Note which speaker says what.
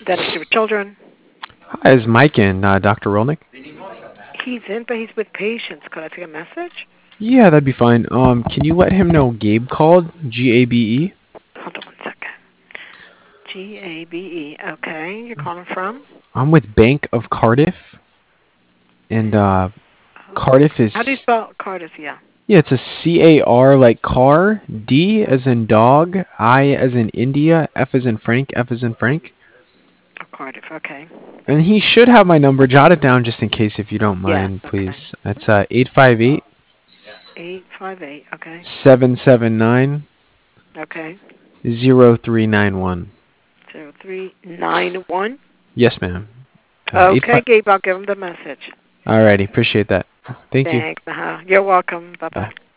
Speaker 1: Dentistry with Children.
Speaker 2: Hi, is Mike in, Dr. Rolnick?
Speaker 1: He's in, but he's with patients. Could I take a message?
Speaker 2: Yeah, that'd be fine. Can you let him know Gabe called? Gabe?
Speaker 1: Hold on one second. Gabe. Okay. You're calling from?
Speaker 2: I'm with Bank of Cardiff, and Cardiff is
Speaker 1: How do you spell Cardiff? Yeah.
Speaker 2: yeah, it's a CAR like car, D as in dog, I as in India, F as in Frank, F as in Frank.
Speaker 1: Oh, Cardiff. Okay.
Speaker 2: And he should have my number. Jot it down just in case if you don't
Speaker 1: Yes.
Speaker 2: mind, please.
Speaker 1: Okay.
Speaker 2: It's 858
Speaker 1: 858. Okay.
Speaker 2: 779
Speaker 1: Okay.
Speaker 2: 0391.
Speaker 1: 0391.
Speaker 2: Yes, ma'am. Eight
Speaker 1: Okay,
Speaker 2: five.
Speaker 1: Gabe. I'll give him the message.
Speaker 2: Alrighty, appreciate that. Thank you.
Speaker 1: Thanks. You're welcome. Bye
Speaker 2: Bye.
Speaker 1: bye.